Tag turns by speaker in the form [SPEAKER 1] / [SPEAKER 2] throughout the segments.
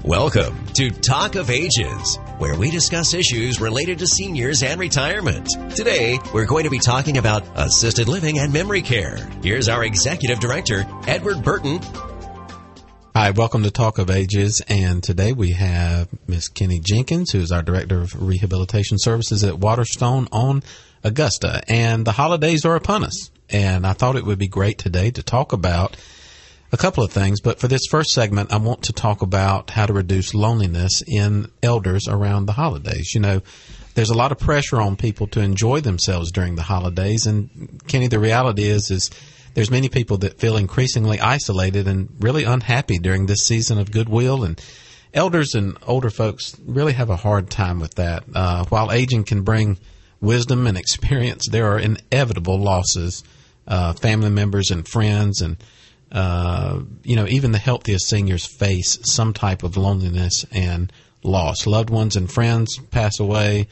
[SPEAKER 1] Welcome to Talk of Ages, where we discuss issues related to seniors and retirement. Today, we're going to be talking about assisted living and memory care. Here's our Executive Director, Edward Burton.
[SPEAKER 2] Hi, welcome to Talk of Ages, and today we have Miss Kenny Jenkins, who's our Director of Rehabilitation Services at Waterstone on Augusta. And the holidays are upon us, and I thought it would be great today to talk about a couple of things, but for this first segment, I want to talk about how to reduce loneliness in elders around the holidays. You know, there's a lot of pressure on people to enjoy themselves during the holidays, and Kenny, the reality is there's many people that feel increasingly isolated and really unhappy during this season of goodwill, and elders and older folks really have a hard time with that. While aging can bring wisdom and experience, there are inevitable losses, family members and friends, and even the healthiest seniors face some type of loneliness and loss. Loved ones and friends pass away.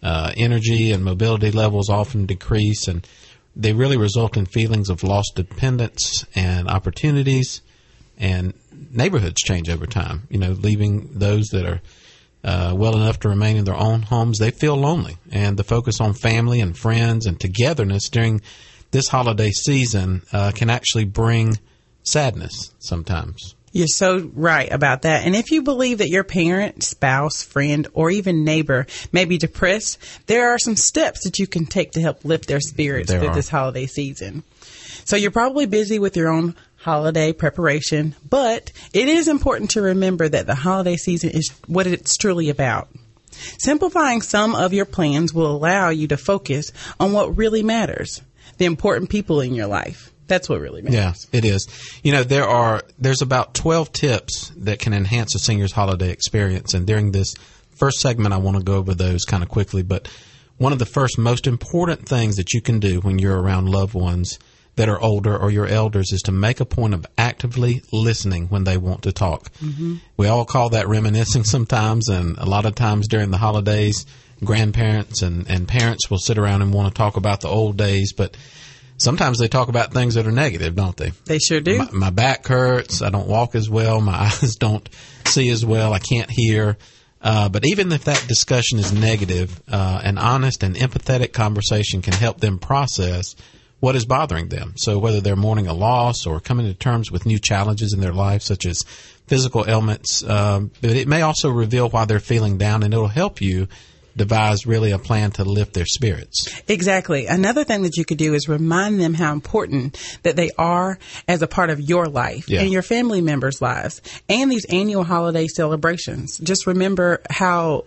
[SPEAKER 2] Energy and mobility levels often decrease, and they really result in feelings of lost dependence and opportunities, and neighborhoods change over time. You know, leaving those that are well enough to remain in their own homes, they feel lonely. And the focus on family and friends and togetherness during this holiday season can actually bring sadness sometimes.
[SPEAKER 3] You're so right about that. And if you believe that your parent, spouse, friend, or even neighbor may be depressed, there are some steps that you can take to help lift their spirits through this holiday season. So you're probably busy with your own holiday preparation, but it is important to remember that the holiday season is what it's truly about. Simplifying some of your plans will allow you to focus on what really matters, the important people in your life. That's what really matters.
[SPEAKER 2] Yeah, it is. You know, there's about 12 tips that can enhance a senior's holiday experience. And during this first segment, I want to go over those kind of quickly. But one of the first most important things that you can do when you're around loved ones that are older or your elders is to make a point of actively listening when they want to talk. Mm-hmm. We all call that reminiscing sometimes. And a lot of times during the holidays, grandparents and parents will sit around and want to talk about the old days. But sometimes they talk about things that are negative, don't they?
[SPEAKER 3] They sure do.
[SPEAKER 2] My back hurts. I don't walk as well. My eyes don't see as well. I can't hear. But even if that discussion is negative, an honest and empathetic conversation can help them process what is bothering them. So whether they're mourning a loss or coming to terms with new challenges in their life, such as physical ailments, but it may also reveal why they're feeling down, and it'll help you devise really a plan to lift their spirits.
[SPEAKER 3] Exactly. Another thing that you could do is remind them how important that they are as a part of your life and your family members' lives and these annual holiday celebrations. Just remember how,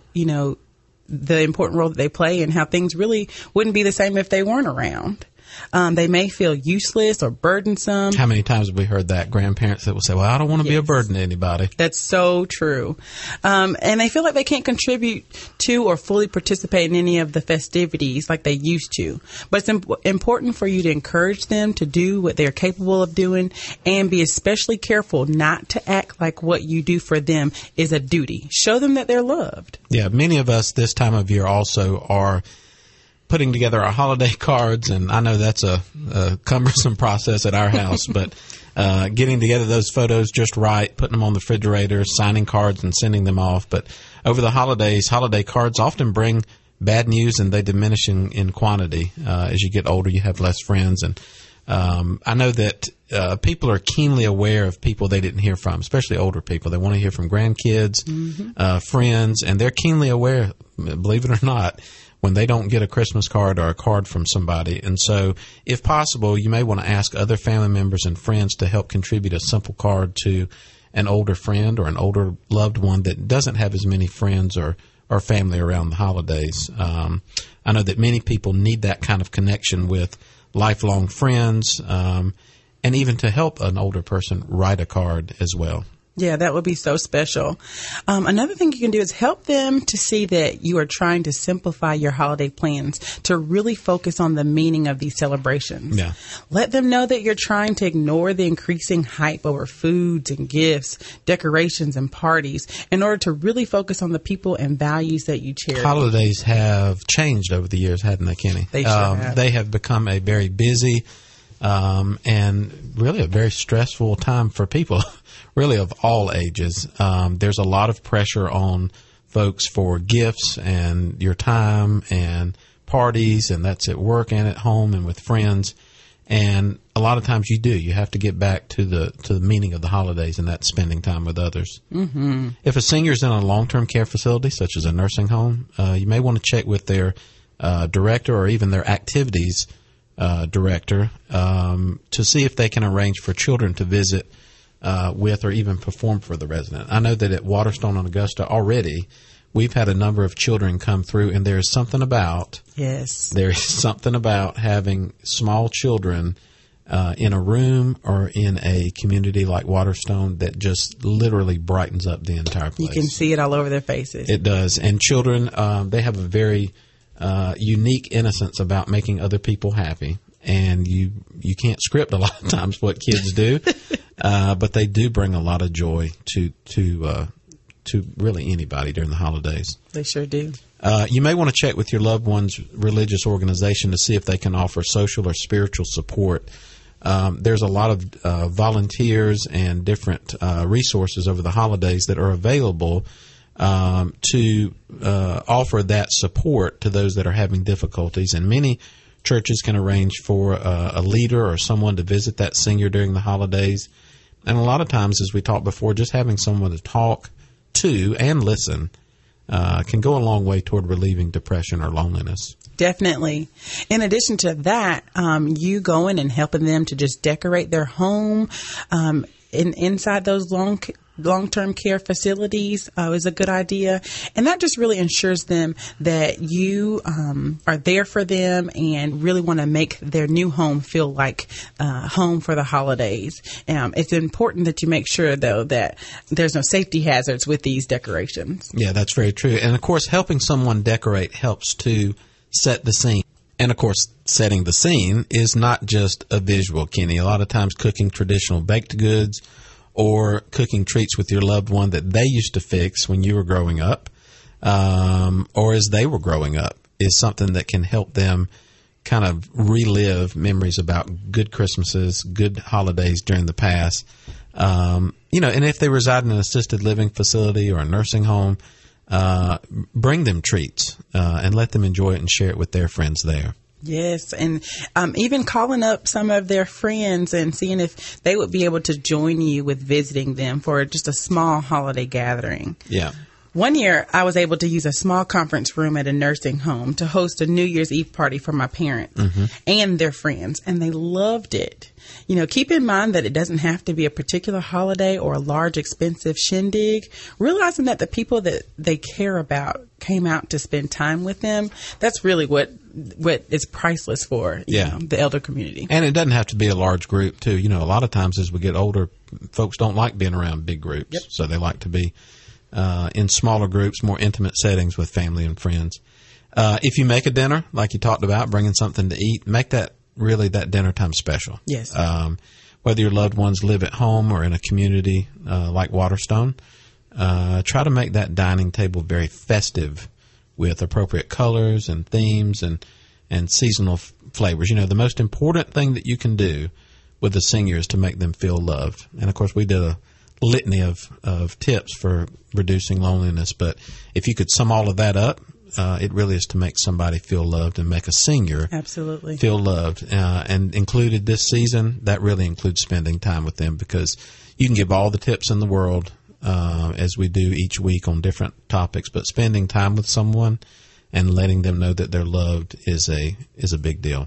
[SPEAKER 3] the important role that they play and how things really wouldn't be the same if they weren't around. They may feel useless or burdensome.
[SPEAKER 2] How many times have we heard that? Grandparents that will say, well, I don't want to be a burden to anybody.
[SPEAKER 3] That's so true. And they feel like they can't contribute to or fully participate in any of the festivities like they used to. But it's important for you to encourage them to do what they're capable of doing and be especially careful not to act like what you do for them is a duty. Show them that they're loved.
[SPEAKER 2] Yeah, many of us this time of year also are putting together our holiday cards, and I know that's a cumbersome process at our house, but getting together those photos just right, putting them on the refrigerator, signing cards and sending them off. But over the holidays, holiday cards often bring bad news, and they diminish in quantity. As you get older, you have less friends, and I know that people are keenly aware of people they didn't hear from, especially older people. They want to hear from grandkids, friends, and they're keenly aware, believe it or not, when they don't get a Christmas card or a card from somebody. And so, if possible, you may want to ask other family members and friends to help contribute a simple card to an older friend or an older loved one that doesn't have as many friends or family around the holidays. I know that many people need that kind of connection with lifelong friends, and even to help an older person write a card as well.
[SPEAKER 3] Yeah, that would be so special. Another thing you can do is help them to see that you are trying to simplify your holiday plans to really focus on the meaning of these celebrations.
[SPEAKER 2] Yeah.
[SPEAKER 3] Let them know that you're trying to ignore the increasing hype over foods and gifts, decorations and parties in order to really focus on the people and values that you cherish.
[SPEAKER 2] Holidays have changed over the years, hadn't they, Kenny?
[SPEAKER 3] They sure have.
[SPEAKER 2] They have become a very busy and really a very stressful time for people, really of all ages. There's a lot of pressure on folks for gifts and your time and parties, and that's at work and at home and with friends. And a lot of times you have to get back to the meaning of the holidays, and that's spending time with others. Mm-hmm. If a senior is in a long-term care facility, such as a nursing home, you may want to check with their director or even their activities director to see if they can arrange for children to visit with or even perform for the resident. I know that at Waterstone on Augusta already, we've had a number of children come through, and there is something about having small children in a room or in a community like Waterstone that just literally brightens up the entire place.
[SPEAKER 3] You can see it all over their faces.
[SPEAKER 2] It does. And children, they have a very unique innocence about making other people happy. And you can't script a lot of times what kids do, but they do bring a lot of joy to really anybody during the holidays.
[SPEAKER 3] They sure do.
[SPEAKER 2] You may want to check with your loved one's religious organization to see if they can offer social or spiritual support. There's a lot of volunteers and different resources over the holidays that are available to offer that support to those that are having difficulties. And many churches can arrange for a leader or someone to visit that senior during the holidays. And a lot of times, as we talked before, just having someone to talk to and listen can go a long way toward relieving depression or loneliness.
[SPEAKER 3] Definitely. In addition to that, you going and helping them to just decorate their home inside those long-term care facilities is a good idea. And that just really ensures them that you are there for them and really want to make their new home feel like home for the holidays. It's important that you make sure, though, that there's no safety hazards with these decorations.
[SPEAKER 2] Yeah, that's very true. And, of course, helping someone decorate helps to set the scene. And, of course, setting the scene is not just a visual, Kenny. A lot of times cooking traditional baked goods or cooking treats with your loved one that they used to fix when you were growing up or as they were growing up is something that can help them kind of relive memories about good Christmases, good holidays during the past. And if they reside in an assisted living facility or a nursing home, bring them treats and let them enjoy it and share it with their friends there.
[SPEAKER 3] Yes, and even calling up some of their friends and seeing if they would be able to join you with visiting them for just a small holiday gathering.
[SPEAKER 2] Yeah.
[SPEAKER 3] One year, I was able to use a small conference room at a nursing home to host a New Year's Eve party for my parents and their friends, and they loved it. Keep in mind that it doesn't have to be a particular holiday or a large, expensive shindig. Realizing that the people that they care about came out to spend time with them, that's really what is priceless for the elder community.
[SPEAKER 2] And it doesn't have to be a large group, too. A lot of times as we get older, folks don't like being around big groups, so they like to be in smaller groups, more intimate settings with family and friends. If you make a dinner, like you talked about, bringing something to eat, make that dinner time special.
[SPEAKER 3] Yes.
[SPEAKER 2] Whether your loved ones live at home or in a community like Waterstone, try to make that dining table very festive with appropriate colors and themes and seasonal flavors. The most important thing that you can do with the senior is to make them feel loved. And, of course, we did a litany of tips for reducing loneliness. But if you could sum all of that up, it really is to make somebody feel loved and make a senior
[SPEAKER 3] absolutely
[SPEAKER 2] feel loved. And included this season, that really includes spending time with them, because you can give all the tips in the world as we do each week on different topics, but spending time with someone and letting them know that they're loved is a big deal.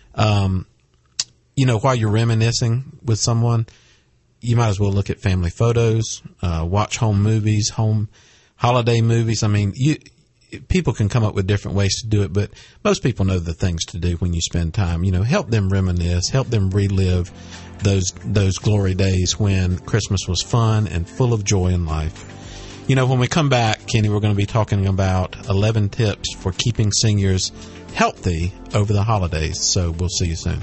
[SPEAKER 2] While you're reminiscing with someone, you might as well look at family photos, watch home movies, home holiday movies. I mean, people can come up with different ways to do it, but most people know the things to do when you spend time. Help them reminisce, help them relive those glory days when Christmas was fun and full of joy in life. When we come back, Kenny, we're going to be talking about 11 tips for keeping seniors healthy over the holidays. So we'll see you soon.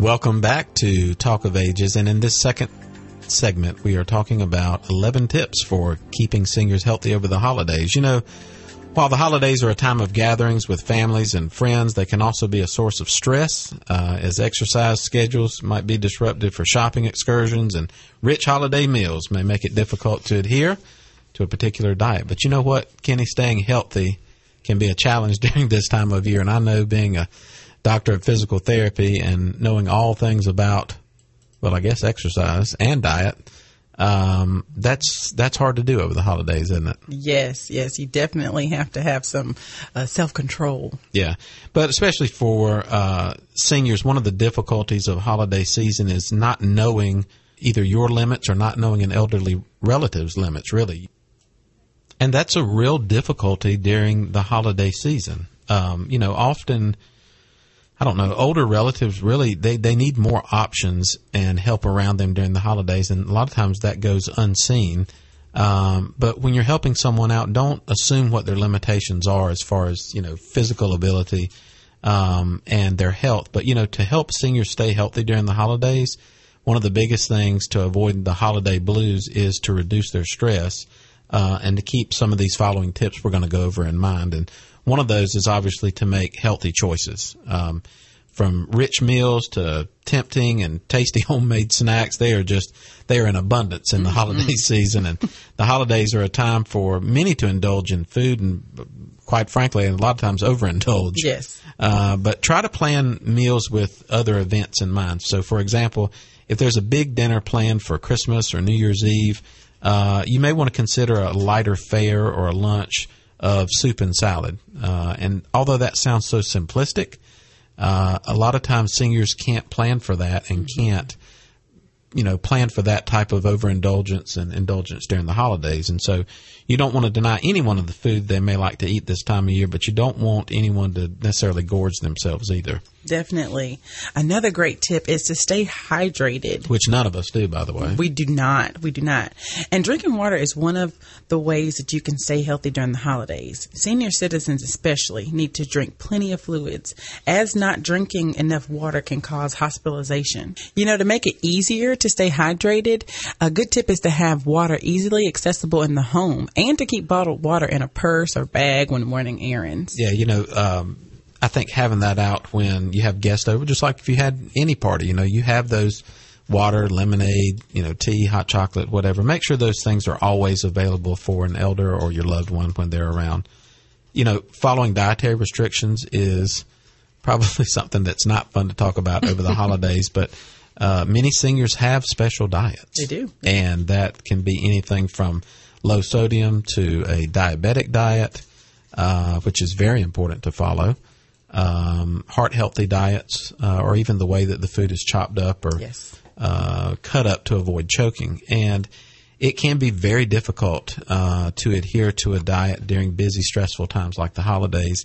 [SPEAKER 2] Welcome back to Talk of Ages, and in this second segment, we are talking about 11 tips for keeping seniors healthy over the holidays. You know, while the holidays are a time of gatherings with families and friends, they can also be a source of stress, as exercise schedules might be disrupted for shopping excursions, and rich holiday meals may make it difficult to adhere to a particular diet. But you know what, Kenny, staying healthy can be a challenge during this time of year, and I know, being a doctor of physical therapy and knowing all things about, well, I guess exercise and diet, that's hard to do over the holidays, isn't it? Yes.
[SPEAKER 3] You definitely have to have some self-control.
[SPEAKER 2] Yeah, but especially for seniors, one of the difficulties of holiday season is not knowing either your limits or not knowing an elderly relative's limits, really. And that's a real difficulty during the holiday season. Often, I don't know, older relatives really, they need more options and help around them during the holidays, and a lot of times that goes unseen. But when you're helping someone out, don't assume what their limitations are as far as, physical ability and their health. But, to help seniors stay healthy during the holidays, one of the biggest things to avoid the holiday blues is to reduce their stress and to keep some of these following tips we're going to go over in mind. And one of those is obviously to make healthy choices. From rich meals to tempting and tasty homemade snacks, they are in abundance in the holiday season. And the holidays are a time for many to indulge in food and, quite frankly, a lot of times overindulge.
[SPEAKER 3] Yes.
[SPEAKER 2] But try to plan meals with other events in mind. So, for example, if there's a big dinner planned for Christmas or New Year's Eve, you may want to consider a lighter fare or a lunch of soup and salad. And although that sounds so simplistic, a lot of times seniors can't plan for that and can't, plan for that type of overindulgence and indulgence during the holidays. And so you don't want to deny anyone of the food they may like to eat this time of year, but you don't want anyone to necessarily gorge themselves either.
[SPEAKER 3] Definitely. Another great tip is to stay hydrated.
[SPEAKER 2] Which none of us do, by the way.
[SPEAKER 3] We do not. And drinking water is one of the ways that you can stay healthy during the holidays. Senior citizens especially need to drink plenty of fluids, as not drinking enough water can cause hospitalization. To make it easier to stay hydrated, a good tip is to have water easily accessible in the home and to keep bottled water in a purse or bag when running errands.
[SPEAKER 2] Yeah, I think having that out when you have guests over, just like if you had any party, you have those water, lemonade, tea, hot chocolate, whatever. Make sure those things are always available for an elder or your loved one when they're around. Following dietary restrictions is probably something that's not fun to talk about over the holidays, but many seniors have special diets.
[SPEAKER 3] They do.
[SPEAKER 2] And that can be anything from low sodium to a diabetic diet, which is very important to follow. Heart healthy diets, or even the way that the food is chopped up or cut up to avoid choking. And it can be very difficult to adhere to a diet during busy, stressful times like the holidays.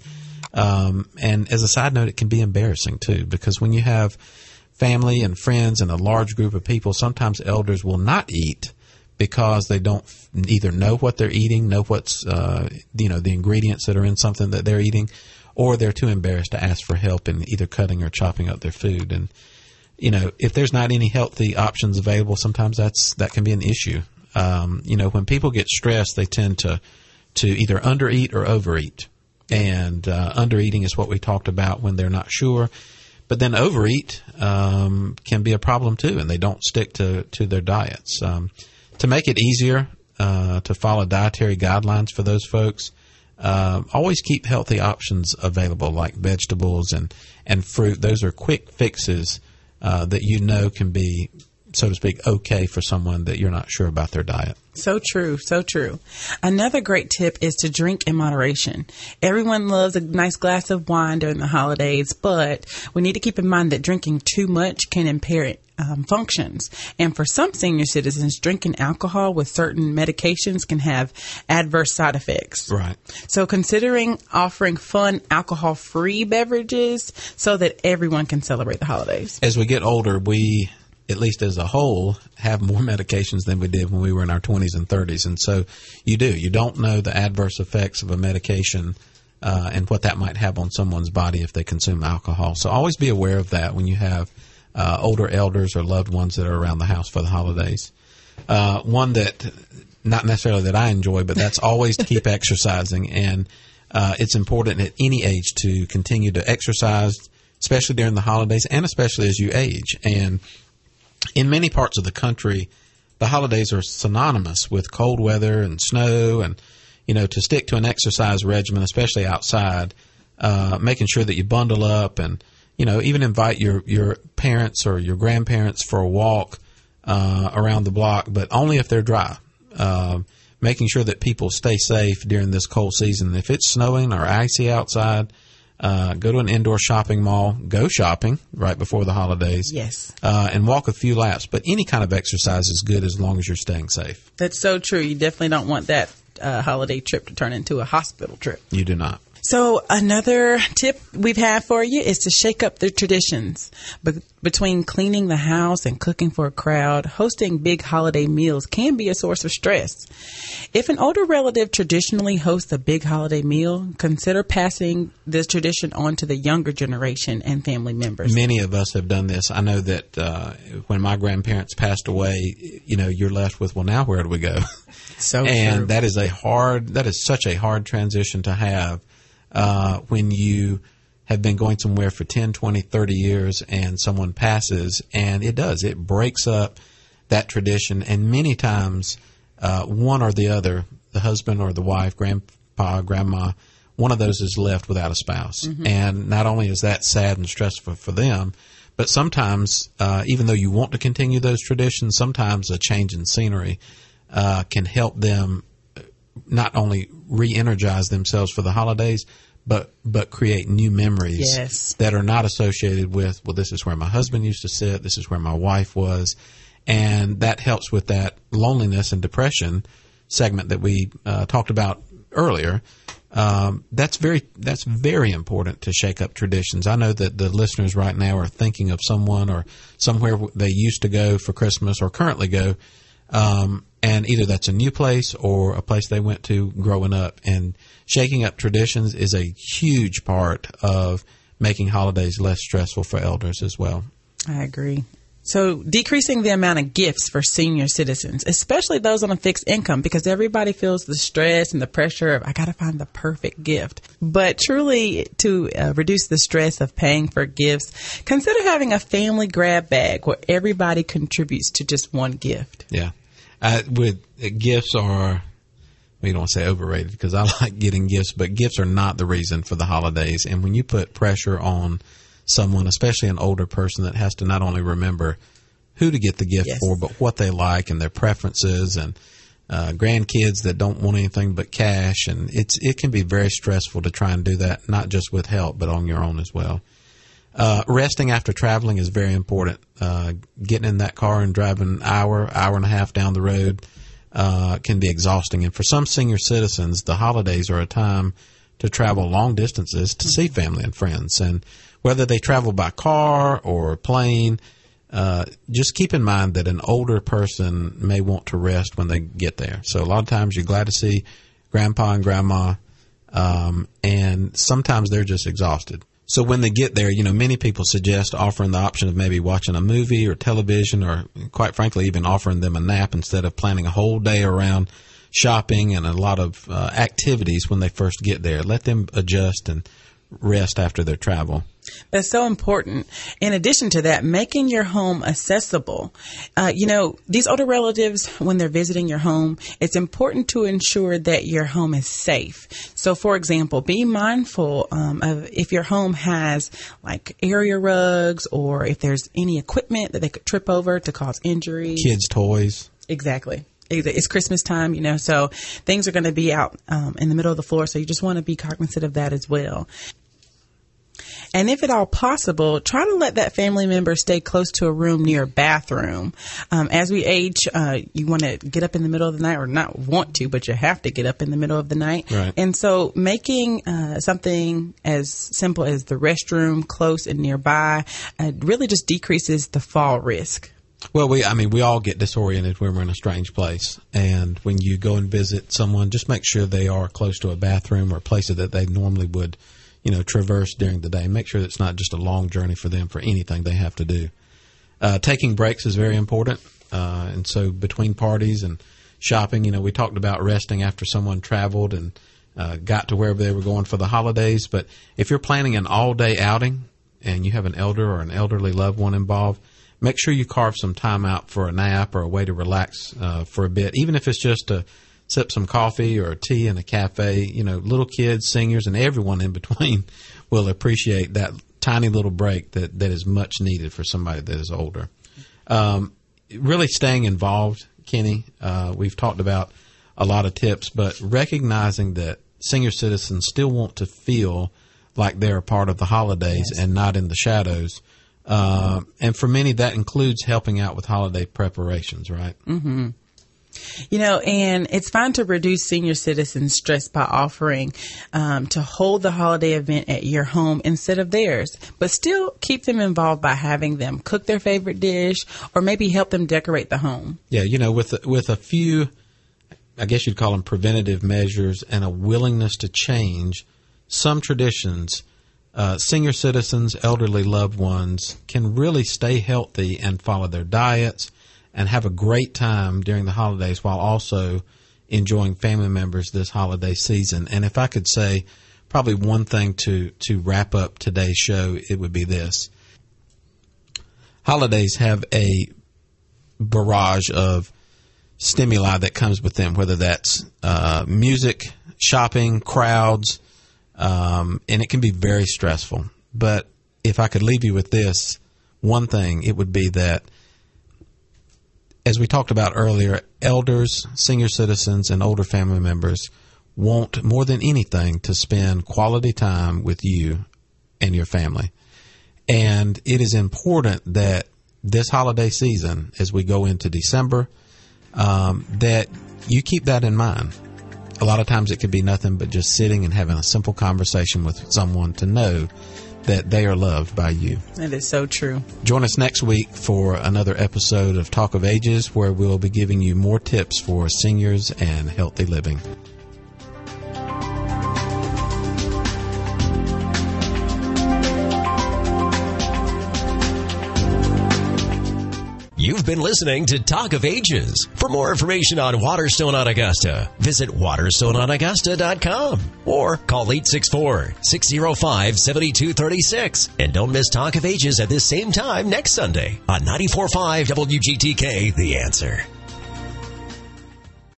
[SPEAKER 2] And as a side note, it can be embarrassing too, because when you have family and friends and a large group of people, sometimes elders will not eat because they don't either know what they're eating, know what's the ingredients that are in something that they're eating, or they're too embarrassed to ask for help in either cutting or chopping up their food. And, if there's not any healthy options available, sometimes that can be an issue. When people get stressed, they tend to either undereat or overeat. And undereating is what we talked about when they're not sure. But then overeat can be a problem too, and they don't stick to their diets. To make it easier to follow dietary guidelines for those folks, always keep healthy options available like vegetables and fruit. Those are quick fixes that can be, so to speak, okay for someone that you're not sure about their diet.
[SPEAKER 3] So true. Another great tip is to drink in moderation. Everyone loves a nice glass of wine during the holidays, but we need to keep in mind that drinking too much can impair functions. And for some senior citizens, drinking alcohol with certain medications can have adverse side effects.
[SPEAKER 2] Right.
[SPEAKER 3] So considering offering fun alcohol-free beverages so that everyone can celebrate the holidays.
[SPEAKER 2] As we get older, we, at least as a whole, have more medications than we did when we were in our 20s and 30s. And so you don't know the adverse effects of a medication and what that might have on someone's body if they consume alcohol. So always be aware of that when you have older elders or loved ones that are around the house for the holidays. One that, not necessarily that I enjoy, but that's always to keep exercising. And it's important at any age to continue to exercise, especially during the holidays and especially as you age. And in many parts of the country, the holidays are synonymous with cold weather and snow, and, to stick to an exercise regimen, especially outside, making sure that you bundle up and, even invite your parents or your grandparents for a walk around the block, but only if they're dry. Making sure that people stay safe during this cold season. If it's snowing or icy outside, go to an indoor shopping mall, go shopping right before the holidays.
[SPEAKER 3] Yes.
[SPEAKER 2] And walk a few laps. But any kind of exercise is good as long as you're staying safe.
[SPEAKER 3] That's so true. You definitely don't want that holiday trip to turn into a hospital trip.
[SPEAKER 2] You do not.
[SPEAKER 3] So another tip we've had for you is to shake up the traditions. Between cleaning the house and cooking for a crowd, hosting big holiday meals can be a source of stress. If an older relative traditionally hosts a big holiday meal, consider passing this tradition on to the younger generation and family members.
[SPEAKER 2] Many of us have done this. I know that when my grandparents passed away, you're left with, well, now where do we go?
[SPEAKER 3] So
[SPEAKER 2] and
[SPEAKER 3] true.
[SPEAKER 2] that is such a hard transition to have. When you have been going somewhere for 10, 20, 30 years and someone passes, and it breaks up that tradition. And many times, one or the other, the husband or the wife, grandpa, grandma, one of those is left without a spouse. Mm-hmm. And not only is that sad and stressful for them, but sometimes, even though you want to continue those traditions, sometimes a change in scenery can help them not only re-energize themselves for the holidays, but create new memories
[SPEAKER 3] yes.
[SPEAKER 2] that are not associated with, well, this is where my husband used to sit, this is where my wife was, and that helps with that loneliness and depression segment that we talked about earlier. That's very important to shake up traditions. I know that the listeners right now are thinking of someone or somewhere they used to go for Christmas or currently go, and either that's a new place or a place they went to growing up. And shaking up traditions is a huge part of making holidays less stressful for elders as well.
[SPEAKER 3] I agree. So decreasing the amount of gifts for senior citizens, especially those on a fixed income, because everybody feels the stress and the pressure of, I got to find the perfect gift. But truly, to reduce the stress of paying for gifts, consider having a family grab bag where everybody contributes to just one gift.
[SPEAKER 2] Yeah. Gifts are, we don't want to say overrated because I like getting gifts, but gifts are not the reason for the holidays. And when you put pressure on someone, especially an older person that has to not only remember who to get the gift
[SPEAKER 3] yes.
[SPEAKER 2] for, but what they like and their preferences, and grandkids that don't want anything but cash, and it can be very stressful to try and do that, not just with help, but on your own as well. Resting after traveling is very important. Getting in that car and driving an hour and a half down the road can be exhausting. And for some senior citizens, the holidays are a time to travel long distances to see family and friends. And whether they travel by car or plane, just keep in mind that an older person may want to rest when they get there. So a lot of times you're glad to see grandpa and grandma, and sometimes they're just exhausted. So when they get there, many people suggest offering the option of maybe watching a movie or television, or quite frankly, even offering them a nap instead of planning a whole day around shopping and a lot of activities when they first get there. Let them adjust and rest after their travel.
[SPEAKER 3] That's so important. In addition to that, making your home accessible. These older relatives, when they're visiting your home, it's important to ensure that your home is safe. So, for example, be mindful of if your home has like area rugs, or if there's any equipment that they could trip over to cause injury.
[SPEAKER 2] Kids' toys.
[SPEAKER 3] Exactly. It's Christmas time, so things are going to be out in the middle of the floor. So you just want to be cognizant of that as well. And if at all possible, try to let that family member stay close to a room near a bathroom. As we age, you want to get up in the middle of the night, or not want to, but you have to get up in the middle of the night.
[SPEAKER 2] Right.
[SPEAKER 3] And so making something as simple as the restroom close and nearby really just decreases the fall risk.
[SPEAKER 2] Well, we all get disoriented when we're in a strange place. And when you go and visit someone, just make sure they are close to a bathroom or places that they normally would traverse during the day. Make sure that it's not just a long journey for them for anything they have to do. Taking breaks is very important. And so between parties and shopping, we talked about resting after someone traveled and got to wherever they were going for the holidays. But if you're planning an all-day outing and you have an elder or an elderly loved one involved, make sure you carve some time out for a nap or a way to relax for a bit, even if it's just to sip some coffee or tea in a cafe. Little kids, seniors, and everyone in between will appreciate that tiny little break that is much needed for somebody that is older. Really staying involved, Kenny. We've talked about a lot of tips, but recognizing that senior citizens still want to feel like they're a part of the holidays and not in the shadows. And for many, that includes helping out with holiday preparations, right?
[SPEAKER 3] Mm-hmm. And it's fine to reduce senior citizens' stress by offering to hold the holiday event at your home instead of theirs, but still keep them involved by having them cook their favorite dish or maybe help them decorate the home.
[SPEAKER 2] Yeah, with a few, I guess you'd call them preventative measures and a willingness to change some traditions, senior citizens, elderly loved ones can really stay healthy and follow their diets and have a great time during the holidays while also enjoying family members this holiday season. And if I could say probably one thing to wrap up today's show, it would be this. Holidays have a barrage of stimuli that comes with them, whether that's music, shopping, crowds, and it can be very stressful. But if I could leave you with this one thing, it would be that, as we talked about earlier, elders, senior citizens, and older family members want more than anything to spend quality time with you and your family. And it is important that this holiday season, as we go into December, that you keep that in mind. A lot of times it could be nothing but just sitting and having a simple conversation with someone to know that they are loved by you.
[SPEAKER 3] That is so true.
[SPEAKER 2] Join us next week for another episode of Talk of Ages, where we'll be giving you more tips for seniors and healthy living.
[SPEAKER 1] You've been listening to Talk of Ages. For more information on Waterstone on Augusta, visit waterstoneonaugusta.com or call 864-605-7236. And don't miss Talk of Ages at this same time next Sunday on 94.5 WGTK, The Answer.